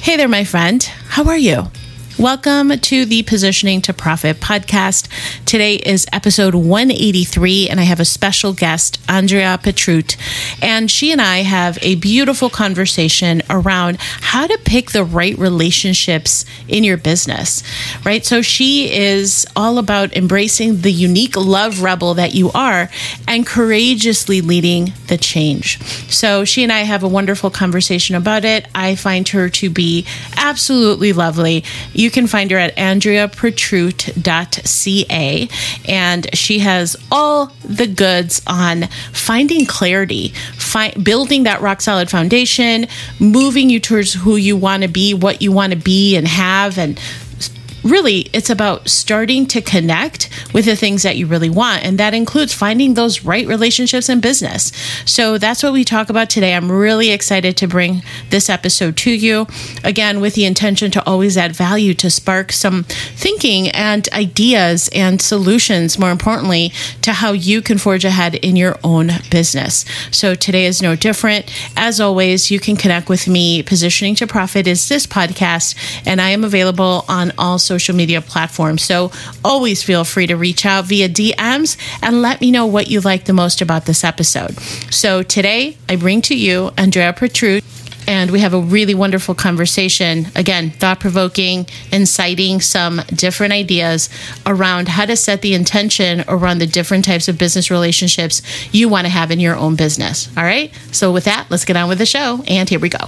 Hey there, my friend. How are you? Welcome to the Positioning to Profit podcast. Today is episode 183, and I have a special guest, Andrea Petrut. And she and I have a beautiful conversation around how to pick the right relationships in your business, right? So she is all about embracing the unique love rebel that you are and courageously leading the change. So she and I have a wonderful conversation about it. I find her to be absolutely lovely. You can find her at andreapetrut.ca, and she has all the goods on finding clarity, building that rock solid foundation, moving you towards who you want to be, what you want to be and have, and really, it's about starting to connect with the things that you really want. And that includes finding those right relationships in business. So that's what we talk about today. I'm really excited to bring this episode to you. Again, with the intention to always add value, to spark some thinking and ideas and solutions, more importantly, to how you can forge ahead in your own business. So today is no different. As always, you can connect with me. Positioning to Profit is this podcast, and I am available on all social media platforms. So always feel free to reach out via DMs and let me know what you like the most about this episode. So today I bring to you Andrea Petrut, and we have a really wonderful conversation. Again, thought-provoking, inciting some different ideas around how to set the intention around the different types of business relationships you want to have in your own business. All right. So with that, let's get on with the show. And here we go.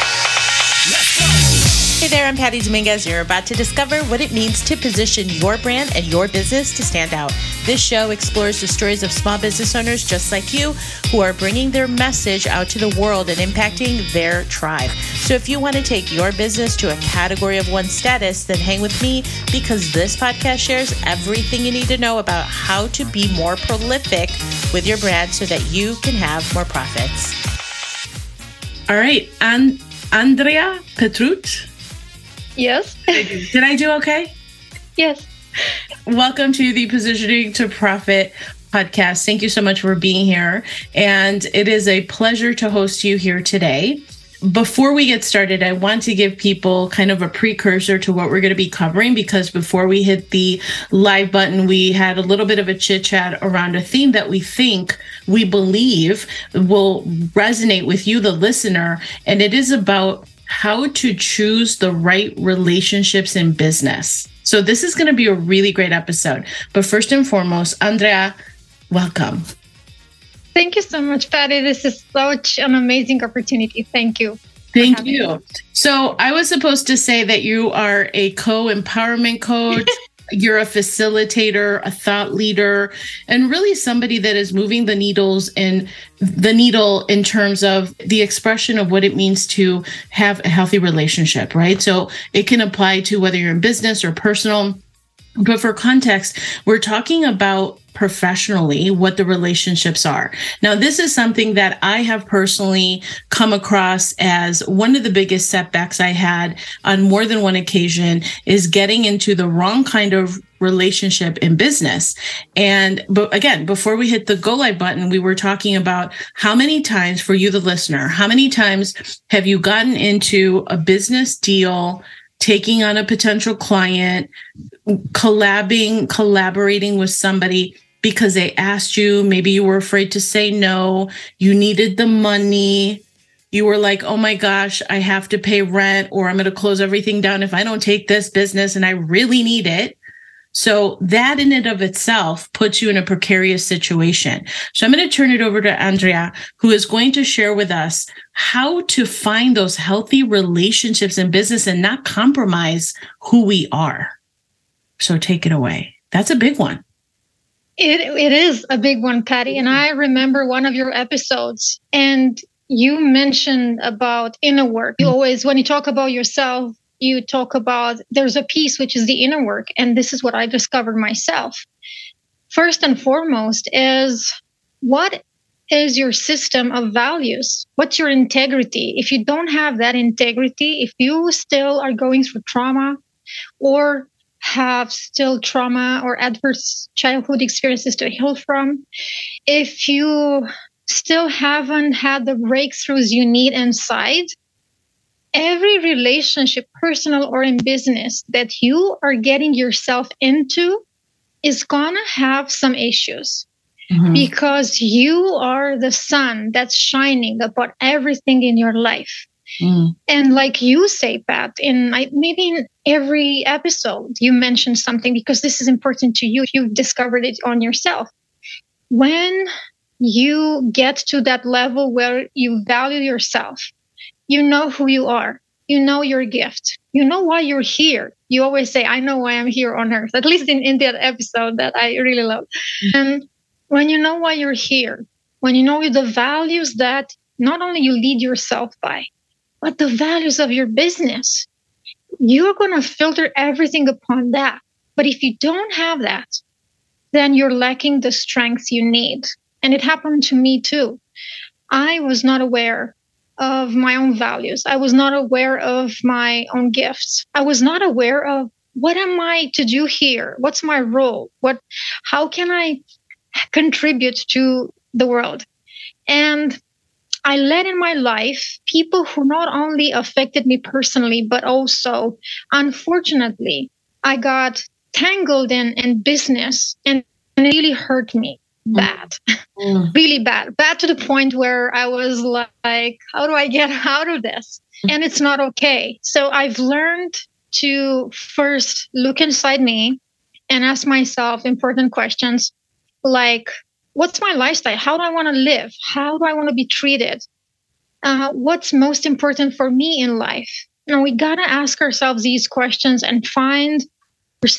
Hey there, I'm Patty Dominguez. You're about to discover what it means to position your brand and your business to stand out. This show explores the stories of small business owners just like you who are bringing their message out to the world and impacting their tribe. So if you want to take your business to a category of one status, then hang with me, because this podcast shares everything you need to know about how to be more prolific with your brand so that you can have more profits. All right, Andrea Petrut. Yes. Did I do okay? Yes. Welcome to the Positioning to Profit podcast. Thank you so much for being here. And it is a pleasure to host you here today. Before we get started, I want to give people kind of a precursor to what we're going to be covering, because before we hit the live button, we had a little bit of a chit chat around a theme that we believe will resonate with you, the listener. And it is about how to choose the right relationships in business. So this is going to be a really great episode. But first and foremost, Andrea, welcome. Thank you so much, Patty. This is such an amazing opportunity. Thank you. Thank you. So I was supposed to say that you are a co-empowerment coach. You're a facilitator, a thought leader, and really somebody that is moving the needle in terms of the expression of what it means to have a healthy relationship, right? So it can apply to whether you're in business or personal. But for context, we're talking about professionally what the relationships are. Now, this is something that I have personally come across as one of the biggest setbacks I had on more than one occasion, is getting into the wrong kind of relationship in business. But again, before we hit the go live button, we were talking about how many times, for you, the listener, how many times have you gotten into a business deal, taking on a potential client, collaborating with somebody because they asked you, maybe you were afraid to say no, you needed the money, you were like, oh my gosh, I have to pay rent, or I'm going to close everything down if I don't take this business and I really need it. So that in and of itself puts you in a precarious situation. So I'm going to turn it over to Andrea, who is going to share with us how to find those healthy relationships in business and not compromise who we are. So take it away. That's a big one. It is a big one, Patty. And I remember one of your episodes, and you mentioned about inner work. You always, when you talk about yourself, you talk about there's a piece which is the inner work. And this is what I discovered myself. First and foremost is, what is your system of values? What's your integrity? If you don't have that integrity, if you still are going through trauma or have still trauma or adverse childhood experiences to heal from, if you still haven't had the breakthroughs you need inside, every relationship, personal or in business, that you are getting yourself into is gonna have some issues. Because you are the sun that's shining upon everything in your life. And like you say, Pat, maybe in every episode, you mentioned something because this is important to you. You've discovered it on yourself. When you get to that level where you value yourself, you know who you are, you know your gift, you know why you're here. You always say, I know why I'm here on earth, at least in that episode that I really love. And when you know why you're here, when you know the values that not only you lead yourself by, but the values of your business, you're going to filter everything upon that. But if you don't have that, then you're lacking the strength you need. And it happened to me too. I was not aware of my own values. I was not aware of my own gifts. I was not aware of what am I to do here? What's my role? How can I contribute to the world? And I let in my life people who not only affected me personally, but also, unfortunately, I got tangled in business and it really hurt me bad, really bad to the point where I was like, how do I get out of this? And it's not okay. So I've learned to first look inside me and ask myself important questions like, what's my lifestyle? How do I want to live? How do I want to be treated? What's most important for me in life? Now we got to ask ourselves these questions and find the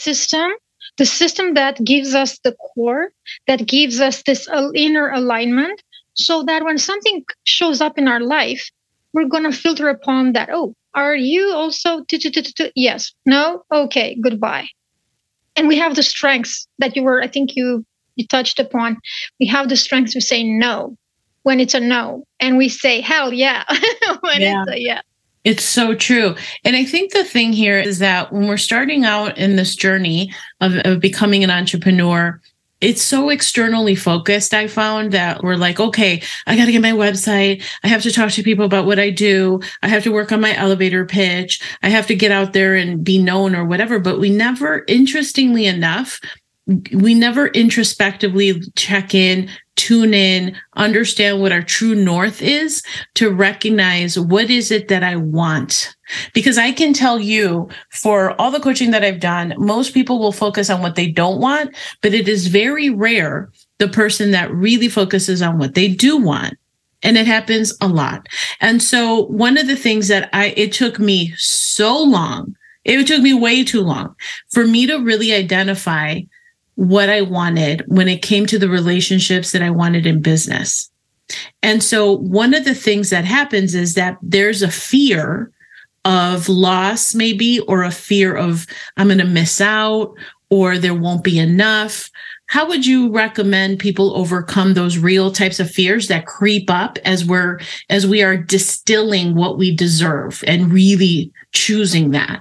system that gives us the core, that gives us this inner alignment, so that when something shows up in our life, we're going to filter upon that. Oh, are you also? Yes. No? Okay. Goodbye. And we have the strengths that I think you touched upon. We have the strength to say no when it's a no, and we say hell yeah when it's a yeah. It's so true. And I think the thing here is that when we're starting out in this journey of becoming an entrepreneur, it's so externally focused. I found that we're like, okay, I got to get my website. I have to talk to people about what I do. I have to work on my elevator pitch. I have to get out there and be known or whatever. But we never, interestingly enough, we never introspectively check in, tune in, understand what our true north is to recognize what is it that I want. Because I can tell you, for all the coaching that I've done, most people will focus on what they don't want, but it is very rare the person that really focuses on what they do want. And it happens a lot. And so one of the things that it took me so long, it took me way too long for me to really identify what I wanted when it came to the relationships that I wanted in business. And so one of the things that happens is that there's a fear of loss, maybe, or a fear of I'm going to miss out or there won't be enough. How would you recommend people overcome those real types of fears that creep up as we are distilling what we deserve and really choosing that?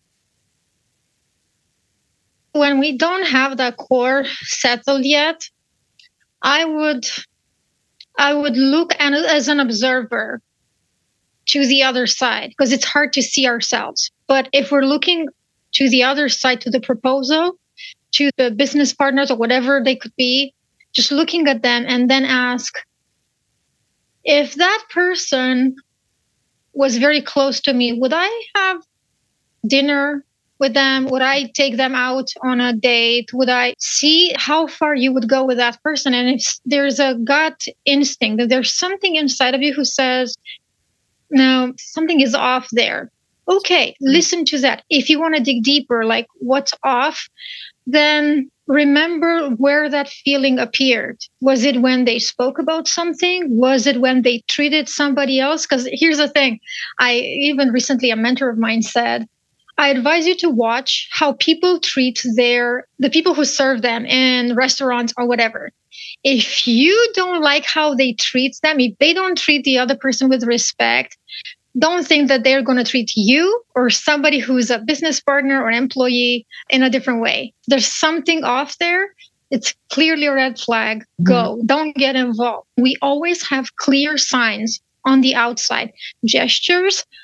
When we don't have the core settled yet, I would look as an observer to the other side, because it's hard to see ourselves. But if we're looking to the other side, to the proposal, to the business partners or whatever they could be, just looking at them and then ask, if that person was very close to me, would I have dinner with them? Would I take them out on a date? Would I see how far you would go with that person? And if there's a gut instinct, that there's something inside of you who says, no, something is off there. Okay, listen to that. If you want to dig deeper, like what's off, then remember where that feeling appeared. Was it when they spoke about something? Was it when they treated somebody else? Because here's the thing. Even recently, a mentor of mine said, I advise you to watch how people treat the people who serve them in restaurants or whatever. If you don't like how they treat them, if they don't treat the other person with respect, don't think that they're going to treat you or somebody who's a business partner or employee in a different way. There's something off there. It's clearly a red flag. Go. Don't get involved. We always have clear signs on the outside, gestures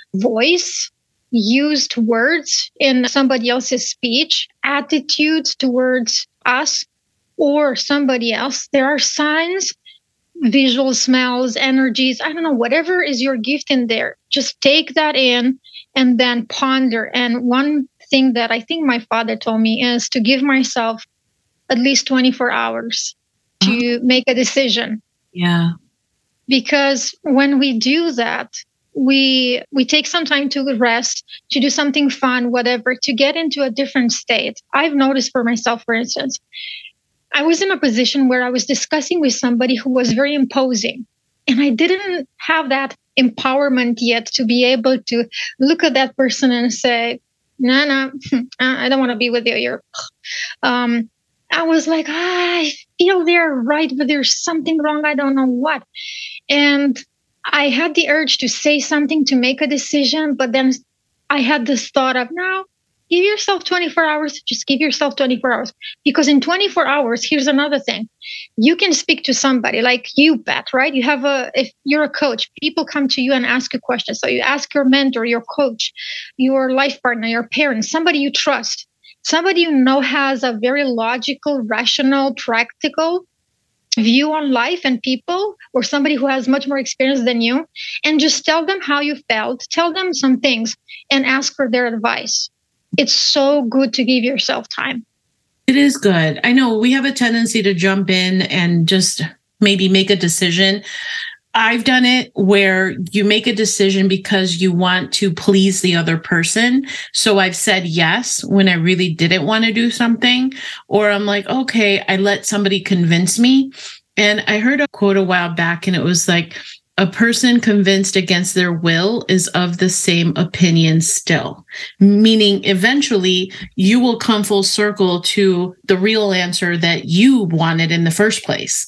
voice, used words in somebody else's speech, attitudes towards us or somebody else. There are signs, visual, smells, energies, I don't know, whatever is your gift in there. Just take that in and then ponder. And one thing that I think my father told me is to give myself at least 24 hours to make a decision. Yeah. Because when we do that, we take some time to rest, to do something fun, whatever, to get into a different state. I've noticed for myself, for instance, I was in a position where I was discussing with somebody who was very imposing, and I didn't have that empowerment yet to be able to look at that person and say, no, I don't want to be with you. You're, I was like, I feel they're right, but there's something wrong. I don't know what. And I had the urge to say something, to make a decision, but then I had this thought of, no, give yourself 24 hours. Just give yourself 24 hours. Because in 24 hours, here's another thing. You can speak to somebody like you, Pat, right? If you're a coach, people come to you and ask you questions. So you ask your mentor, your coach, your life partner, your parents, somebody you trust, somebody you know has a very logical, rational, practical view on life and people, or somebody who has much more experience than you, and just tell them how you felt, tell them some things, and ask for their advice. It's so good to give yourself time. It is good. I know we have a tendency to jump in and just maybe make a decision. I've done it where you make a decision because you want to please the other person. So I've said yes when I really didn't want to do something, or I'm like, okay, I let somebody convince me. And I heard a quote a while back, and it was like, a person convinced against their will is of the same opinion still, meaning eventually you will come full circle to the real answer that you wanted in the first place.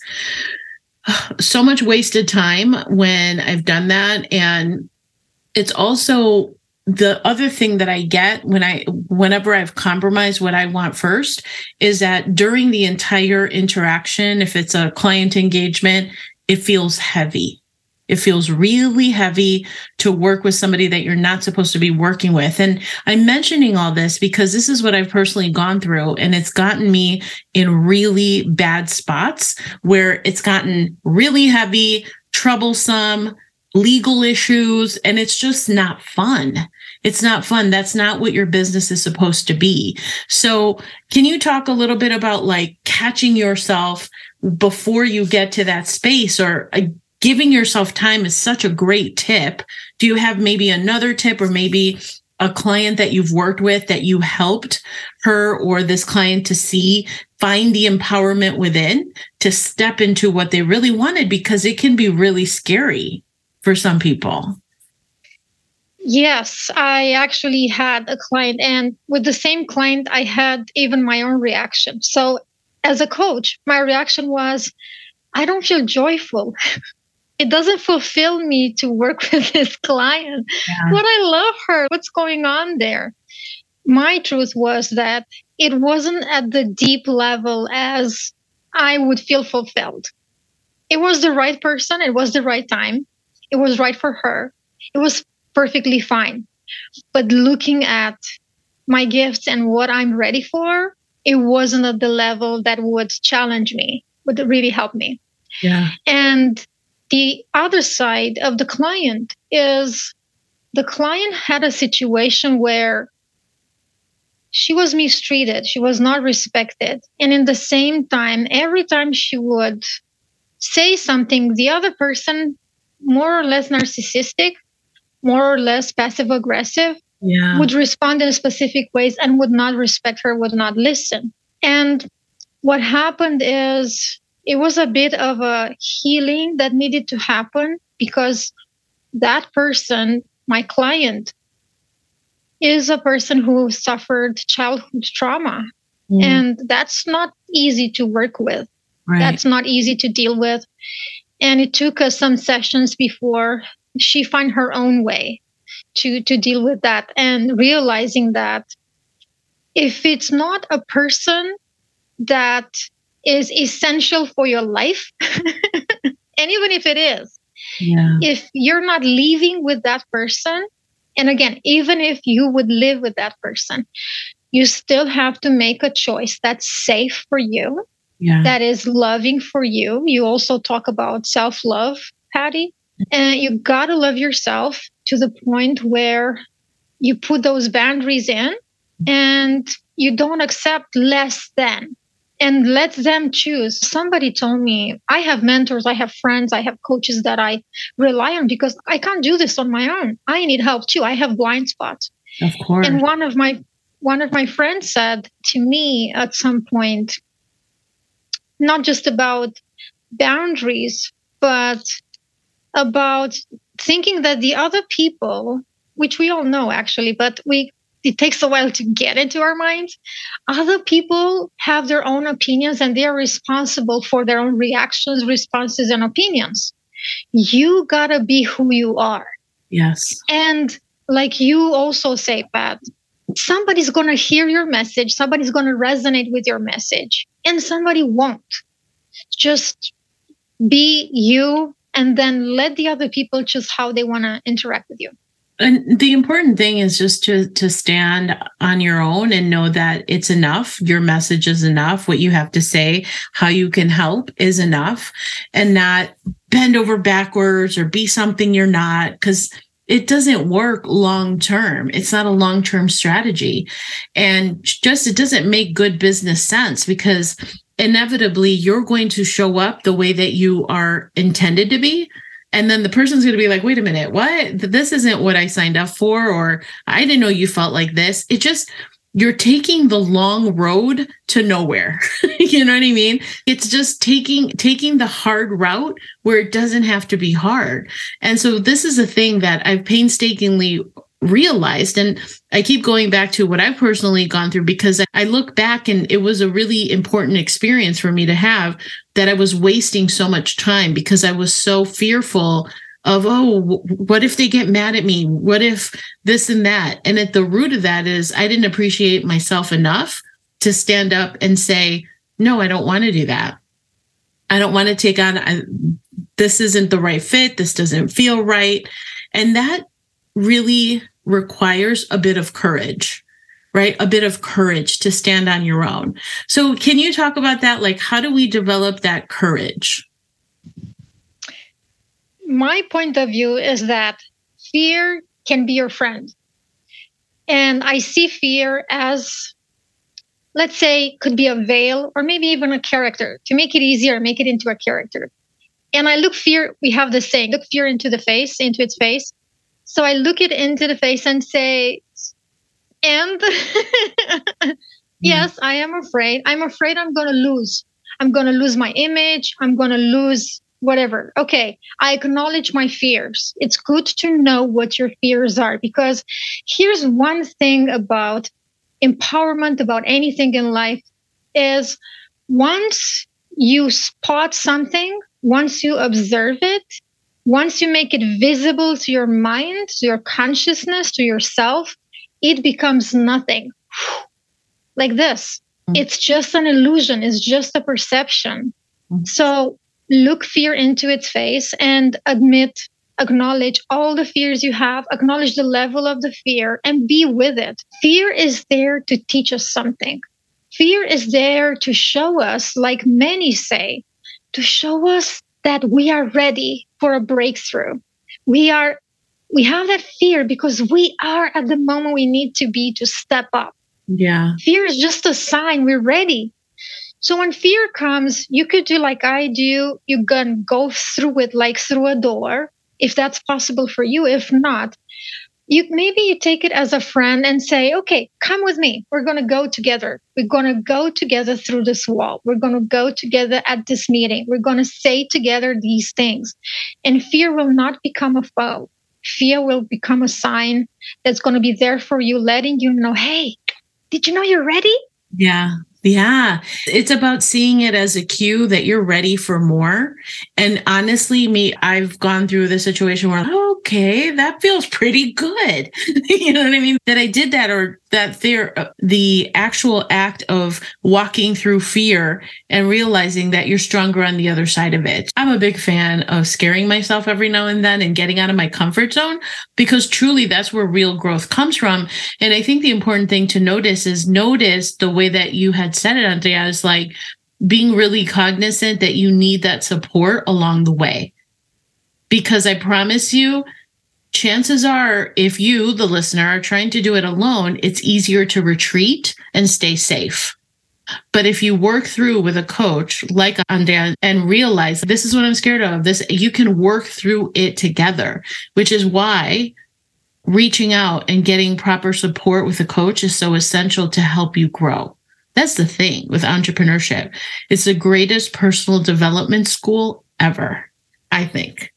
So much wasted time when I've done that. And it's also the other thing that I get whenever I've compromised what I want first is that during the entire interaction, if it's a client engagement, it feels heavy. It feels really heavy to work with somebody that you're not supposed to be working with. And I'm mentioning all this because this is what I've personally gone through, and it's gotten me in really bad spots where it's gotten really heavy, troublesome, legal issues, and it's just not fun. It's not fun. That's not what your business is supposed to be. So can you talk a little bit about like catching yourself before you get to that space, or giving yourself time is such a great tip. Do you have maybe another tip, or maybe a client that you've worked with that you helped her or this client to find the empowerment within to step into what they really wanted? Because it can be really scary for some people. Yes, I actually had a client, and with the same client, I had even my own reaction. So as a coach, my reaction was, I don't feel joyful. It doesn't fulfill me to work with this client. Yeah. But I love her. What's going on there? My truth was that it wasn't at the deep level as I would feel fulfilled. It was the right person. It was the right time. It was right for her. It was perfectly fine. But looking at my gifts and what I'm ready for, it wasn't at the level that would challenge me, would really help me. Yeah. And the other side of the client is the client had a situation where she was mistreated. She was not respected. And in the same time, every time she would say something, the other person, more or less narcissistic, more or less passive aggressive, would respond in specific ways and would not respect her, would not listen. And what happened is, it was a bit of a healing that needed to happen, because that person, my client, is a person who suffered childhood trauma. And that's not easy to work with. Right. That's not easy to deal with. And it took us some sessions before she found her own way to deal with that, and realizing that if it's not a person that is essential for your life, and even if it is, if you're not leaving with that person And again, even if you would live with that person, you still have to make a choice that's safe for you, that is loving for you. You also talk about self-love, Patty. And you got to love yourself to the point where you put those boundaries in and you don't accept less than, and let them choose. Somebody told me, I have mentors, I have friends, I have coaches that I rely on because I can't do this on my own. I need help too. I have blind spots. Of course. And one of my friends said to me at some point, not just about boundaries, but about thinking that the other people, which we all know actually, but it takes a while to get into our minds. Other people have their own opinions and they are responsible for their own reactions, responses, and opinions. You gotta be who you are. Yes. And like you also say, Pat, somebody's gonna hear your message, somebody's gonna resonate with your message, and somebody won't. Just be you, and then let the other people choose how they want to interact with you. And the important thing is just to stand on your own and know that it's enough. Your message is enough. What you have to say, how you can help is enough, and not bend over backwards or be something you're not, because it doesn't work long term. It's not a long-term strategy. And just it doesn't make good business sense, because inevitably you're going to show up the way that you are intended to be. And then the person's going to be like, wait a minute, what? This isn't what I signed up for, or I didn't know you felt like this. It just, you're taking the long road to nowhere. You know what I mean? It's just taking the hard route where it doesn't have to be hard. And so this is a thing that I've painstakingly realized. And I keep going back to what I've personally gone through, because I look back and it was a really important experience for me to have, that I was wasting so much time because I was so fearful of, what if they get mad at me? What if this and that? And at the root of that is I didn't appreciate myself enough to stand up and say, no, I don't want to do that. I don't want to take on, this isn't the right fit. This doesn't feel right. And that really requires a bit of courage, right? A bit of courage to stand on your own. So can you talk about that? Like, how do we develop that courage? My point of view is that fear can be your friend. And I see fear as, let's say, could be a veil or maybe even a character. To make it easier, make it into a character. And I look fear, we have this saying, look fear into its face. So I look it into the face and say, and yes, I am afraid. I'm afraid I'm going to lose. I'm going to lose my image. I'm going to lose whatever. Okay, I acknowledge my fears. It's good to know what your fears are, because here's one thing about empowerment, about anything in life, is once you spot something, once you observe it, once you make it visible to your mind, to your consciousness, to yourself, it becomes nothing. Like this. It's just an illusion. It's just a perception. So look fear into its face and acknowledge all the fears you have, acknowledge the level of the fear, and be with it. Fear is there to teach us something. Fear is there to show us, like many say, to show us that we are ready for a breakthrough. We have that fear because we are at the moment we need to be to step up. Yeah. Fear is just a sign we're ready. So when fear comes, you could do like I do. You can go through it like through a door, if that's possible for you. If not, you take it as a friend and say, okay, come with me. We're going to go together. We're going to go together through this wall. We're going to go together at this meeting. We're going to say together these things. And fear will not become a foe. Fear will become a sign that's going to be there for you, letting you know, hey, did you know you're ready? Yeah. Yeah. It's about seeing it as a cue that you're ready for more. And honestly, I've gone through the situation where, okay, that feels pretty good. You know what I mean? That I did that, or that the actual act of walking through fear and realizing that you're stronger on the other side of it. I'm a big fan of scaring myself every now and then and getting out of my comfort zone, because truly that's where real growth comes from. And I think the important thing to notice the way that you had said it, Andrea, is like being really cognizant that you need that support along the way. Because I promise you, chances are, if you, the listener, are trying to do it alone, it's easier to retreat and stay safe. But if you work through with a coach like Andrea and realize this is what I'm scared of, you can work through it together, which is why reaching out and getting proper support with a coach is so essential to help you grow. That's the thing with entrepreneurship. It's the greatest personal development school ever, I think.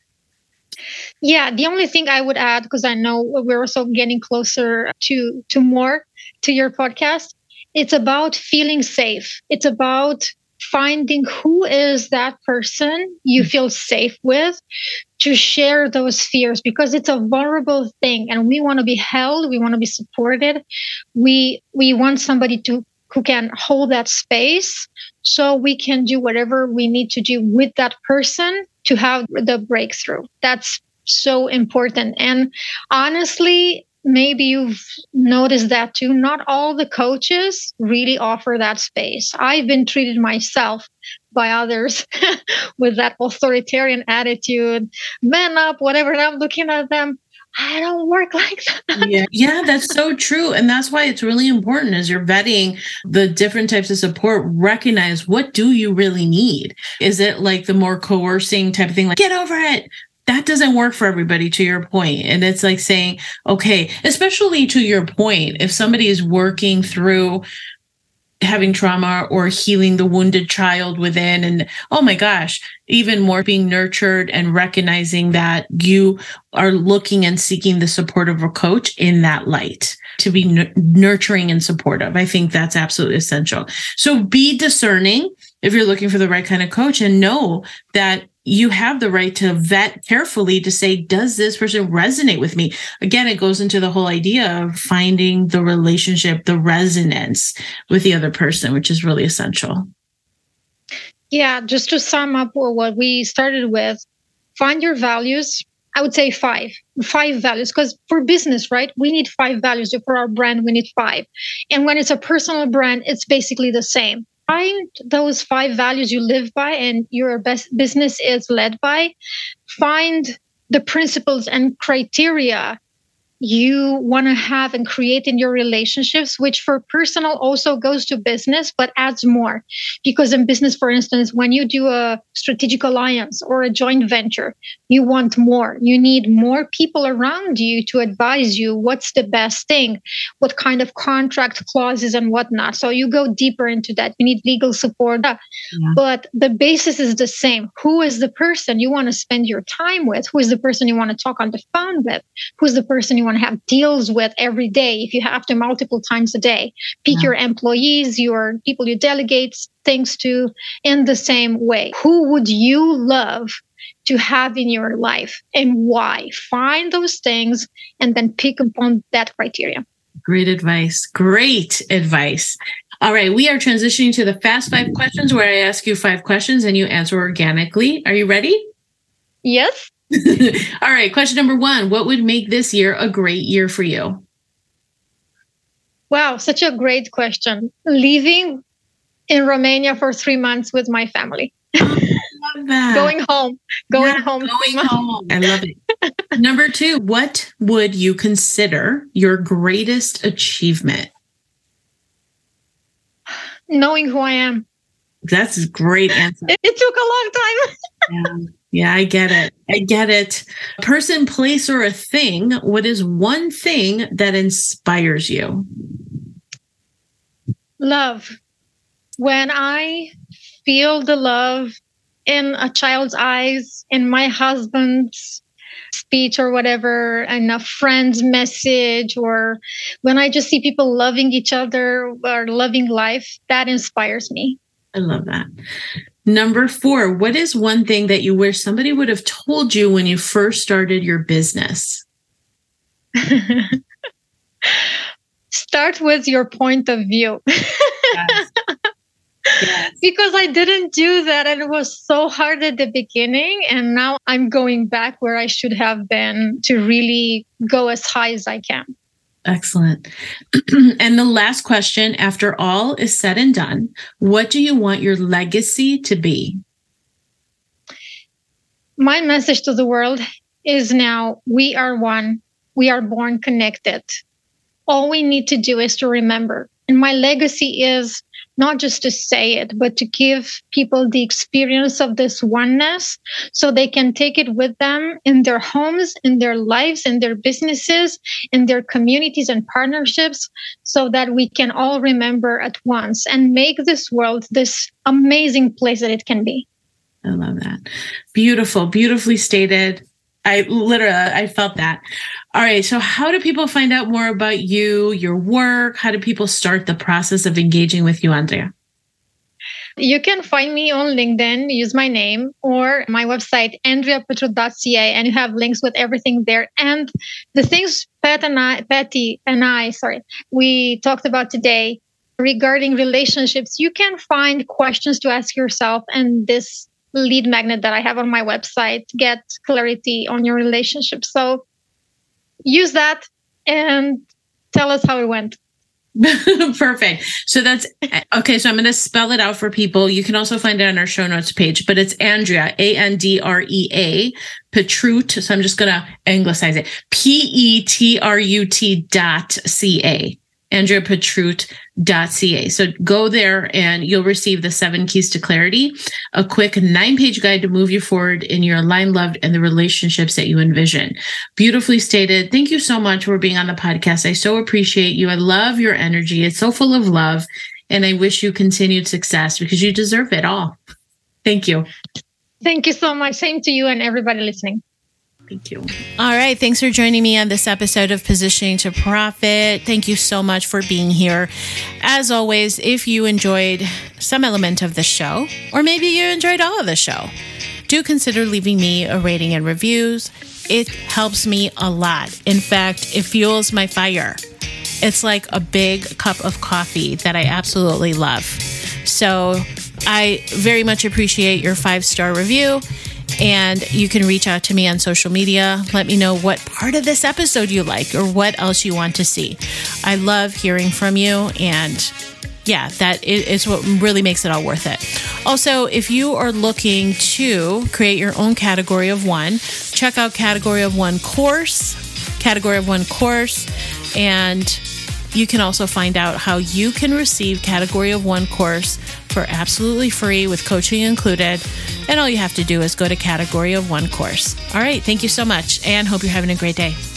Yeah, the only thing I would add, because I know we're also getting closer to more to your podcast, it's about feeling safe. It's about finding who is that person you feel safe with to share those fears, because it's a vulnerable thing and we want to be held, we want to be supported. We want somebody who can hold that space so we can do whatever we need to do with that person to have the breakthrough. That's so important. And honestly, maybe you've noticed that too. Not all the coaches really offer that space. I've been treated myself by others with that authoritarian attitude, man up, whatever. And I'm looking at them. I don't work like that. Yeah, that's so true. And that's why it's really important as you're vetting the different types of support, recognize what do you really need? Is it like the more coercing type of thing, like get over it? That doesn't work for everybody, to your point. And it's like saying, okay, especially to your point, if somebody is working through having trauma or healing the wounded child within, and oh my gosh, even more being nurtured and recognizing that you are looking and seeking the support of a coach in that light to be nurturing and supportive. I think that's absolutely essential. So be discerning if you're looking for the right kind of coach, and know that you have the right to vet carefully to say, does this person resonate with me? Again, it goes into the whole idea of finding the relationship, the resonance with the other person, which is really essential. Yeah, just to sum up what we started with, find your values. I would say five values, because for business, right, we need 5 values. For our brand, we need 5. And when it's a personal brand, it's basically the same. Find those 5 values you live by and your best business is led by. Find the principles and criteria you want to have and create in your relationships, which for personal also goes to business, but adds more. Because in business, for instance, when you do a strategic alliance or a joint venture, you want more. You need more people around you to advise you what's the best thing, what kind of contract clauses and whatnot. So you go deeper into that. You need legal support. Yeah. But the basis is the same. Who is the person you want to spend your time with? Who is the person you want to talk on the phone with? Who's the person you want to have deals with every day, if you have to, multiple times a day? Pick your employees, your people you delegate things to in the same way. Who would you love to have in your life and why? Find those things and then pick upon that criteria. Great advice. Great advice. All right. We are transitioning to the Fast 5 questions, where I ask you 5 questions and you answer organically. Are you ready? Yes. All right. Question number 1. What would make this year a great year for you? Wow. Such a great question. Living in Romania for 3 months with my family. I love that. Going home. Going home. I love it. Number 2. What would you consider your greatest achievement? Knowing who I am. That's a great answer. It took a long time. Yeah, I get it. Person, place, or a thing. What is one thing that inspires you? Love. When I feel the love in a child's eyes, in my husband's speech or whatever, and a friend's message, or when I just see people loving each other or loving life, that inspires me. I love that. Number 4, what is one thing that you wish somebody would have told you when you first started your business? start with your point of view. Yes. Yes. Because I didn't do that, and it was so hard at the beginning, and now I'm going back where I should have been to really go as high as I can. Excellent. And the last question, after all is said and done, what do you want your legacy to be? My message to the world is now we are one. We are born connected. All we need to do is to remember. And my legacy is not just to say it, but to give people the experience of this oneness so they can take it with them in their homes, in their lives, in their businesses, in their communities and partnerships, so that we can all remember at once and make this world this amazing place that it can be. I love that. Beautiful, beautifully stated. I felt that. All right. So how do people find out more about you, your work? How do people start the process of engaging with you, Andrea? You can find me on LinkedIn, use my name, or my website, andreapetrut.ca, and you have links with everything there. And the things Patty and I, we talked about today regarding relationships, you can find questions to ask yourself, and this lead magnet that I have on my website, get clarity on your relationship. So use that and tell us how it went. Perfect. So that's okay. So I'm going to spell it out for people. You can also find it on our show notes page, but it's Andrea, Andrea, Petrut. So I'm just going to anglicize it. Petrut.ca. AndreaPetrut.ca. So go there and you'll receive the 7 Keys to Clarity, a quick 9-page guide to move you forward in your aligned, loved, and the relationships that you envision. Beautifully stated. Thank you so much for being on the podcast. I so appreciate you. I love your energy. It's so full of love. And I wish you continued success because you deserve it all. Thank you. Thank you so much. Same to you and everybody listening. Thank you. All right. Thanks for joining me on this episode of Positioning to Profit. Thank you so much for being here. As always, if you enjoyed some element of the show, or maybe you enjoyed all of the show, do consider leaving me a rating and reviews. It helps me a lot. In fact, it fuels my fire. It's like a big cup of coffee that I absolutely love. So I very much appreciate your 5-star review. And you can reach out to me on social media. Let me know what part of this episode you like or what else you want to see. I love hearing from you. And yeah, that is what really makes it all worth it. Also, if you are looking to create your own Category of One, check out Category of One course, and you can also find out how you can receive Category of One course for absolutely free with coaching included. And all you have to do is go to Category of One course. All right. Thank you so much and hope you're having a great day.